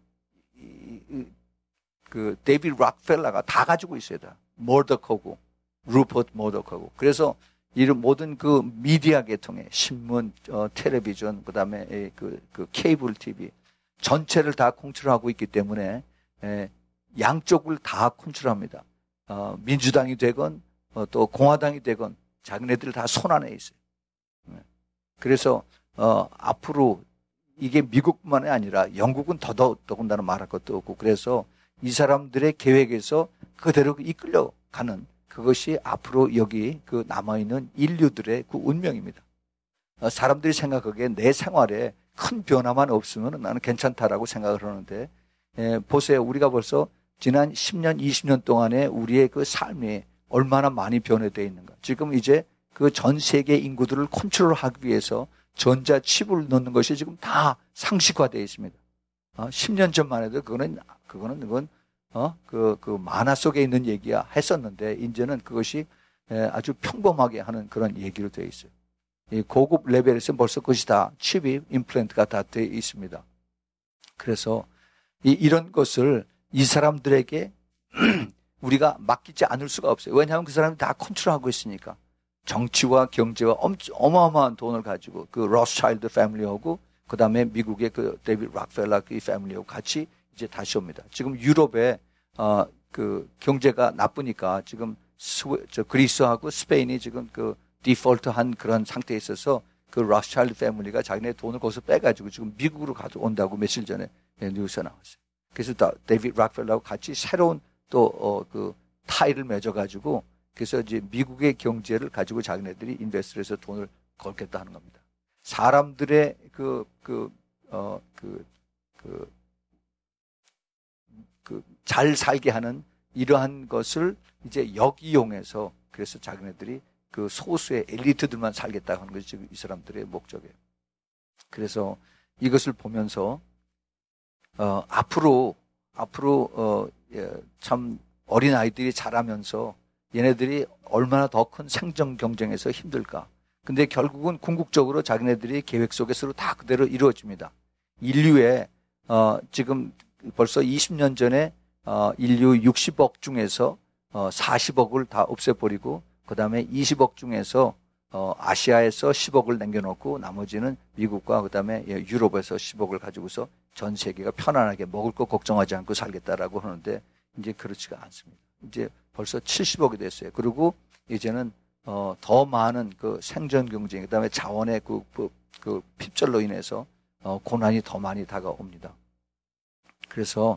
데이비드 락펠러가 다 가지고 있어야 돼. 머덕하고 루퍼트 머덕하고. 그래서 이런 모든 그 미디어 계통의 신문, 텔레비전, 그다음에 그 케이블 TV 전체를 다 컨트롤하고 있기 때문에 양쪽을 다 컨트롤합니다. 민주당이 되건 또 공화당이 되건 자기네들 다 손 안에 있어요. 그래서 앞으로 이게 미국뿐만이 아니라 영국은 더군다나 말할 것도 없고 그래서 이 사람들의 계획에서 그대로 이끌려가는 그것이 앞으로 여기 그 남아있는 인류들의 그 운명입니다. 사람들이 생각하기에 내 생활에 큰 변화만 없으면 나는 괜찮다라고 생각을 하는데 보세요. 우리가 벌써 지난 10년, 20년 동안에 우리의 그 삶이 얼마나 많이 변화되어 있는가. 지금 이제 그 전 세계 인구들을 컨트롤하기 위해서 전자칩을 넣는 것이 지금 다 상식화되어 있습니다. 10년 전만 해도 그건 만화 속에 있는 얘기야 했었는데 이제는 그것이 아주 평범하게 하는 그런 얘기로 되어 있어요. 이 고급 레벨에서 벌써 그것이 다 칩이 임플란트가 다 되어 있습니다. 그래서 이런 것을 이 사람들에게 우리가 맡기지 않을 수가 없어요. 왜냐하면 그 사람이 다 컨트롤하고 있으니까. 정치와 경제와 어마어마한 돈을 가지고 그 로스차일드 패밀리하고 그 다음에 미국의 그 데이비드 락펠러 그 패밀리하고 같이 이제 다시 옵니다. 지금 유럽에 그 경제가 나쁘니까 지금 그리스하고 스페인이 지금 그 디폴트한 그런 상태에 있어서 그 로스차일드 패밀리가 자기네 돈을 거기서 빼가지고 지금 미국으로 가져온다고 며칠 전에 뉴스가 나왔어요. 그래서 데이비드 락펠러하고 같이 새로운 또 그 타이를 맺어가지고 그래서 이제 미국의 경제를 가지고 자기네들이 인베스트해서 돈을 걸겠다 하는 겁니다. 사람들의 잘 살게 하는 이러한 것을 이제 역이용해서 그래서 자기네들이 그 소수의 엘리트들만 살겠다 하는 것이 지금 이 사람들의 목적이에요. 그래서 이것을 보면서 앞으로 참 어린 아이들이 자라면서 얘네들이 얼마나 더 큰 생존 경쟁에서 힘들까. 근데 결국은 궁극적으로 자기네들이 계획 속에서 다 그대로 이루어집니다. 인류의 지금 벌써 20년 전에 인류 60억 중에서 40억을 다 없애버리고 그 다음에 20억 중에서 아시아에서 10억을 남겨놓고 나머지는 미국과 그 다음에 유럽에서 10억을 가지고서 전 세계가 편안하게 먹을 거 걱정하지 않고 살겠다라고 하는데 이제 그렇지가 않습니다. 이제 벌써 70억이 됐어요. 그리고 이제는 더 많은 그 생존 경쟁, 그다음에 자원의 그 핍절로 인해서 고난이 더 많이 다가옵니다. 그래서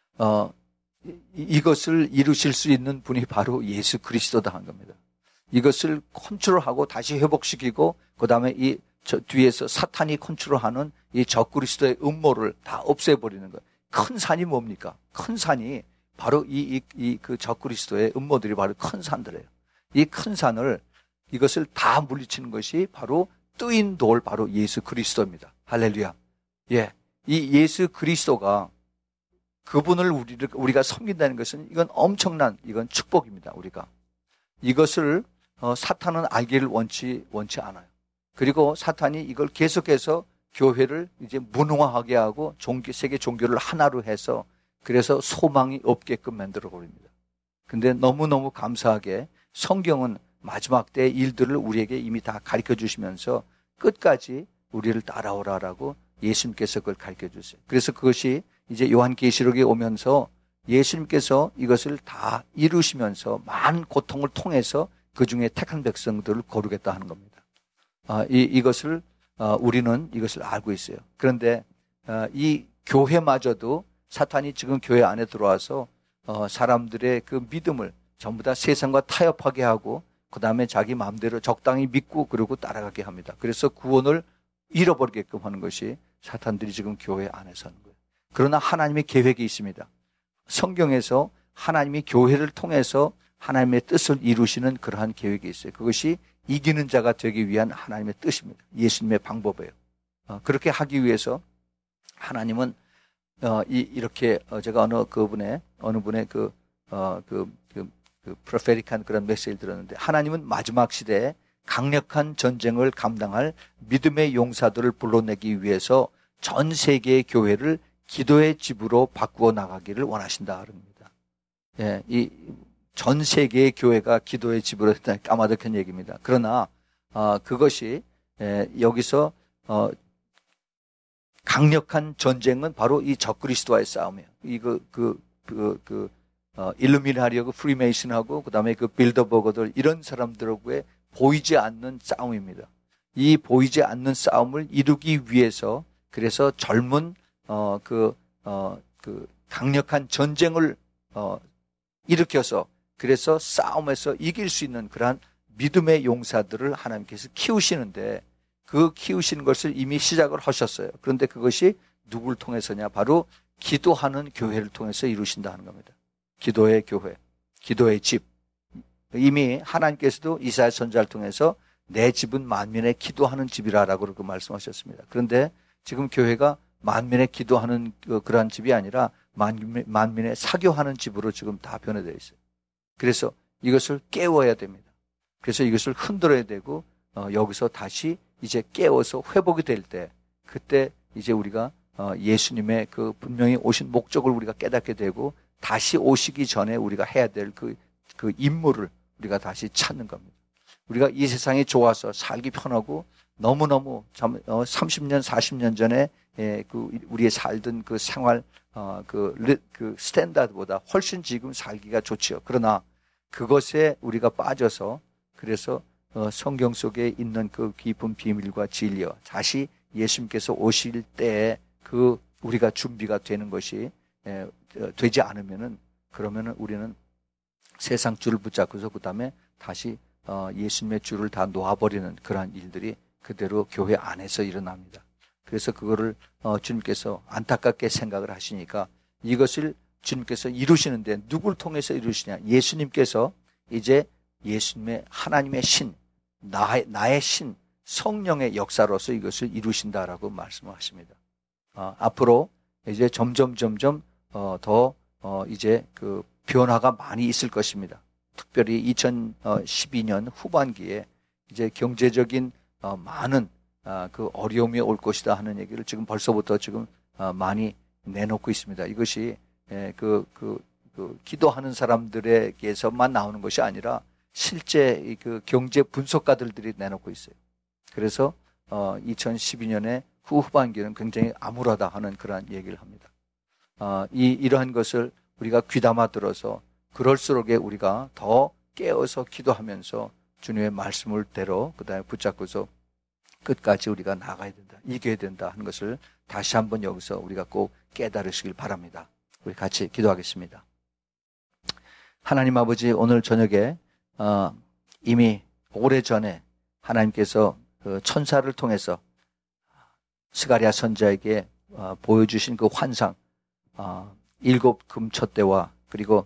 이것을 이루실 수 있는 분이 바로 예수 그리스도다 한 겁니다. 이것을 컨트롤하고 다시 회복시키고 그다음에 저 뒤에서 사탄이 컨트롤하는 이 적그리스도의 음모를 다 없애버리는 거예요. 큰 산이 뭡니까? 큰 산이 바로 그 적그리스도의 음모들이 바로 큰 산들이에요. 이 큰 산을 이것을 다 물리치는 것이 바로 뜨인 돌 바로 예수 그리스도입니다. 할렐루야. 예, 이 예수 그리스도가 그분을 우리가 섬긴다는 것은 이건 엄청난 이건 축복입니다. 우리가 이것을 사탄은 알기를 원치 않아요. 그리고 사탄이 이걸 계속해서 교회를 이제 무능화하게 하고 세계 종교를 하나로 해서 그래서 소망이 없게끔 만들어 버립니다. 근데 너무너무 감사하게 성경은 마지막 때의 일들을 우리에게 이미 다 가르쳐 주시면서 끝까지 우리를 따라오라라고 예수님께서 그걸 가르쳐 주세요. 그래서 그것이 이제 요한계시록에 오면서 예수님께서 이것을 다 이루시면서 많은 고통을 통해서 그 중에 택한 백성들을 거르겠다 하는 겁니다. 이것을 우리는 이것을 알고 있어요. 그런데 이 교회마저도 사탄이 지금 교회 안에 들어와서 사람들의 그 믿음을 전부 다 세상과 타협하게 하고 그 다음에 자기 마음대로 적당히 믿고 그러고 따라가게 합니다. 그래서 구원을 잃어버리게끔 하는 것이 사탄들이 지금 교회 안에서 하는 거예요. 그러나 하나님의 계획이 있습니다. 성경에서 하나님이 교회를 통해서 하나님의 뜻을 이루시는 그러한 계획이 있어요. 그것이 이기는 자가 되기 위한 하나님의 뜻입니다. 예수님의 방법이에요. 그렇게 하기 위해서 하나님은 이렇게 제가 어느 분의 그 프로페틱한 그런 메시지를 들었는데 하나님은 마지막 시대에 강력한 전쟁을 감당할 믿음의 용사들을 불러내기 위해서 전 세계의 교회를 기도의 집으로 바꾸어 나가기를 원하신다 그럽니다. 예, 이 전 세계의 교회가 기도의 집으로 까마득한 얘기입니다. 그러나 그것이 여기서 강력한 전쟁은 바로 이 적그리스도와의 싸움이에요. 일루미나리하고 프리메이슨하고 그다음에 그 빌더버거들 이런 사람들하고의 보이지 않는 싸움입니다. 이 보이지 않는 싸움을 이루기 위해서 그래서 젊은 강력한 전쟁을 일으켜서 그래서 싸움에서 이길 수 있는 그러한 믿음의 용사들을 하나님께서 키우시는데 그 키우시는 것을 이미 시작을 하셨어요. 그런데 그것이 누구를 통해서냐? 바로 기도하는 교회를 통해서 이루신다 하는 겁니다. 기도의 교회, 기도의 집. 이미 하나님께서도 이사야 선지자를 통해서 내 집은 만민의 기도하는 집이라라고 그렇게 말씀하셨습니다. 그런데 지금 교회가 만민의 기도하는 그러한 집이 아니라 만민의 사교하는 집으로 지금 다 변해되어 있어요. 그래서 이것을 깨워야 됩니다. 그래서 이것을 흔들어야 되고 여기서 다시 이제 깨워서 회복이 될 때 그때 이제 우리가 예수님의 그 분명히 오신 목적을 우리가 깨닫게 되고 다시 오시기 전에 우리가 해야 될 그 임무를 우리가 다시 찾는 겁니다. 우리가 이 세상이 좋아서 살기 편하고 너무너무 30년, 40년 전에 우리의 살던 그 생활 그 스탠다드보다 훨씬 지금 살기가 좋지요. 그러나 그것에 우리가 빠져서 그래서 성경 속에 있는 그 깊은 비밀과 진리와 다시 예수님께서 오실 때에 그 우리가 준비가 되는 것이 되지 않으면은 그러면은 우리는 세상 줄을 붙잡고서 그 다음에 다시 예수님의 줄을 다 놓아버리는 그러한 일들이 그대로 교회 안에서 일어납니다. 그래서 그거를 주님께서 안타깝게 생각을 하시니까 이것을 주님께서 이루시는데 누굴 통해서 이루시냐? 예수님께서 이제 예수님의 하나님의 신, 나의 신, 성령의 역사로서 이것을 이루신다라고 말씀하십니다. 앞으로 이제 점점 더 이제 그 변화가 많이 있을 것입니다. 특별히 2012년 후반기에 이제 경제적인 많은 그 어려움이 올 것이다 하는 얘기를 지금 벌써부터 지금 많이 내놓고 있습니다. 이것이 기도하는 사람들에게서만 나오는 것이 아니라 실제 그 경제 분석가들이 내놓고 있어요. 그래서 2012년에 후반기는 굉장히 암울하다 하는 그러한 얘기를 합니다. 이러한 것을 우리가 귀담아 들어서 그럴수록에 우리가 더 깨어서 기도하면서 주님의 말씀을 대로 그다음에 붙잡고서 끝까지 우리가 나가야 된다, 이겨야 된다 하는 것을 다시 한번 여기서 우리가 꼭 깨달으시길 바랍니다. 우리 같이 기도하겠습니다. 하나님 아버지, 오늘 저녁에 이미 오래전에 하나님께서 그 천사를 통해서 스가랴 선지자에게 보여주신 그 환상, 7 금촛대와 그리고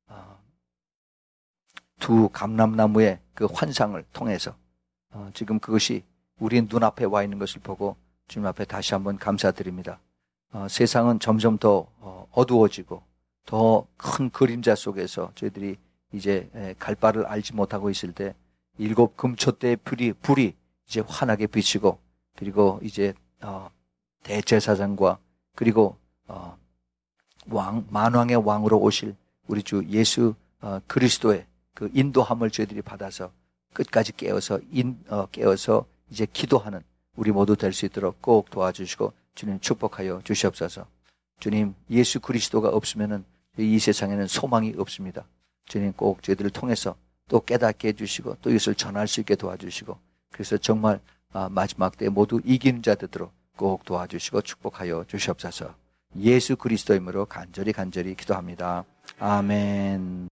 2 감람나무의 그 환상을 통해서 지금 그것이 우리 눈앞에 와 있는 것을 보고 주님 앞에 다시 한번 감사드립니다. 세상은 점점 더 어두워지고 더 큰 그림자 속에서 저희들이 이제 갈 바를 알지 못하고 있을 때 7 금촛대의 불이 이제 환하게 비치고, 그리고 이제 대제사장과 그리고 만왕의 왕으로 오실 우리 주 예수 그리스도의 그 인도함을 저희들이 받아서 끝까지 깨어서 이제 기도하는 우리 모두 될 수 있도록 꼭 도와주시고 주님 축복하여 주시옵소서. 주님, 예수 그리스도가 없으면은 이 세상에는 소망이 없습니다. 주님, 꼭 저희들을 통해서 또 깨닫게 해주시고 또 이것을 전할 수 있게 도와주시고, 그래서 정말 마지막 때 모두 이기는 자 되도록 꼭 도와주시고 축복하여 주시옵소서. 예수 그리스도 이름으로 간절히 기도합니다. 아멘.